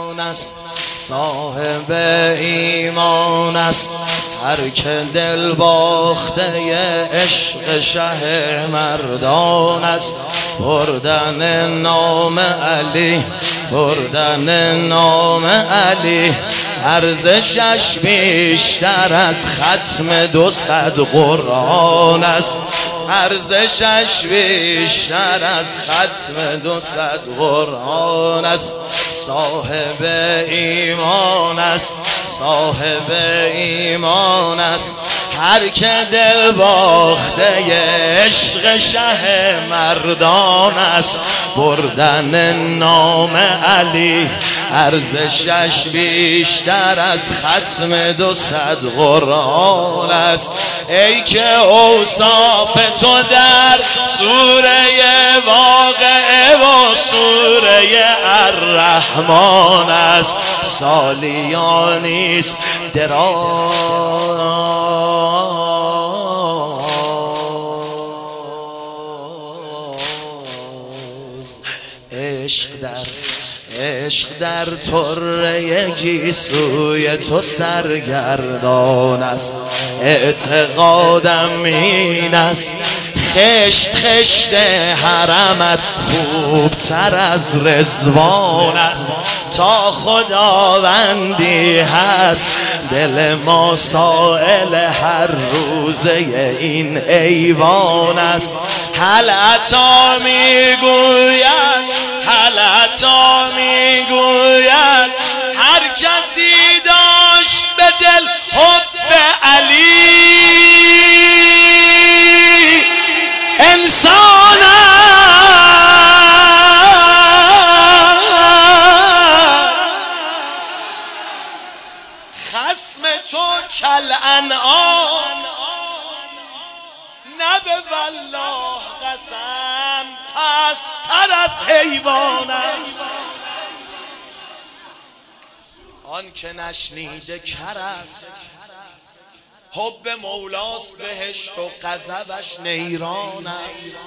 است، صاحب ایمان است. هر که دل باخته عشق شه مردان است. بردن نام علی، بردن نام علی ارزشش بیشتر از ختم 200 قرآن است. ارزشش بیشتر از ختم 200 قرآن است. صاحب ایمان است، صاحب ایمان است. هر که دل باخته عشق شه مردان است. بردن نام علی ارزشش بیشتر از ختم 200 قرآن است. ای که اوصاف تو در سوره واقعه و سوره الرحمن است. سالیانیست دراز عشق در طره گیسوی تو سرگردان است. اعتقادم این است خشت خشت حرمت خوبتر از رضوان است. تا خداوندی هست دل ما سائل هر روزه این ایوان است. هل عطا میگوید، هل عطا میگوید هر کسی داشت به دل حب علی انسان خصم تو کالانعام نه به والله قسم پست‌تر از حیوان است. آن که نشنیده کر است، حب مولاست بهشت و غضبش نیران است.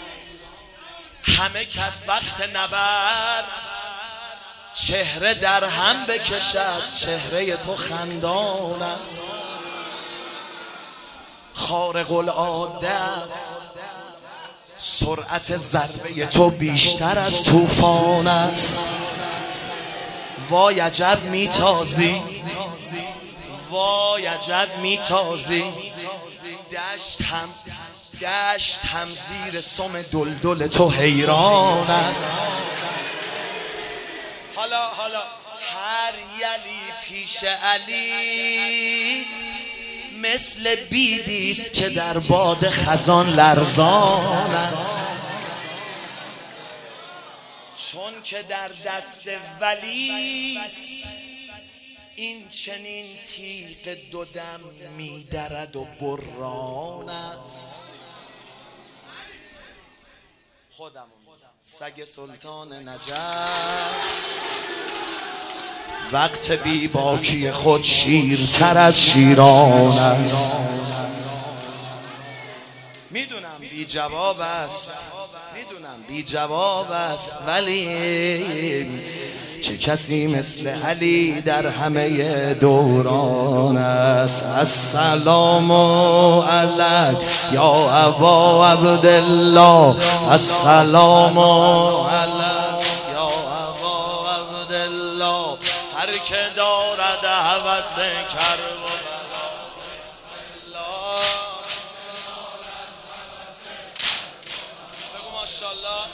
همه کس وقت نبرد چهره در هم بکشد، چهره تو خندان است. خارق العاده است، سرعت ضربه تو بیشتر از طوفان است. وای عجب میتازی، وای عجب میتازی. دشت هم زیر سم دلدل تو حیران است. حالا هر یلی پیش علی مثل بیدیست که در باد خزان لرزان است. چون که در دست ولیست این چنین تیغ دو دم میدرد و بران است. خودم سگ سلطان نجف وقت بی باکی خود شیرتر از شیران است. میدونم بی جواب است، میدونم بی جواب است، ولی چه کسی مثل علی در همه دوران است. السلام علیک یا ابا عبدالله، السلام علیک یا ابا عبدالله. هر که دارد هوس کرب و بلا بسم الله. بگو ماشاءالله.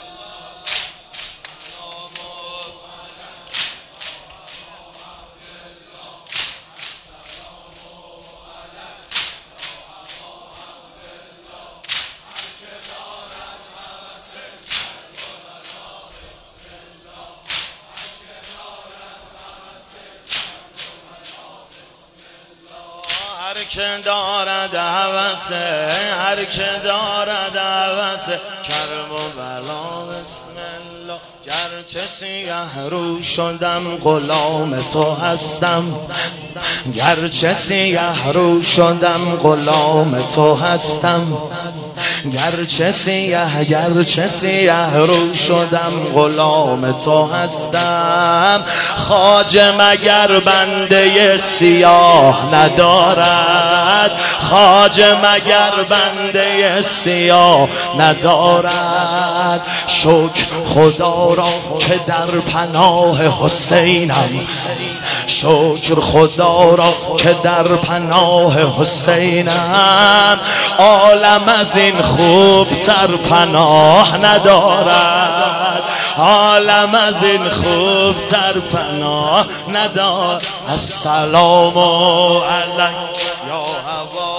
هر که دارد هوس، هر که دارد هوس کرب و بلا بسم الله. گرچه سیه رو شدم غلام تو هستم، گرچه سیه رو شدم غلام تو هستم، گرچه سیه رو شدم غلام تو هستم. خواجه مگر بنده سیاه ندارد، خواجه مگر بنده سیاه ندارد. شکر خدا را که در پناه حسینم، شکر خدا را که در پناه حسینم. عالم از این خوبتر پناه ندارد، عالم از این خوبتر پناه ندارد. السلام علیک یا هوا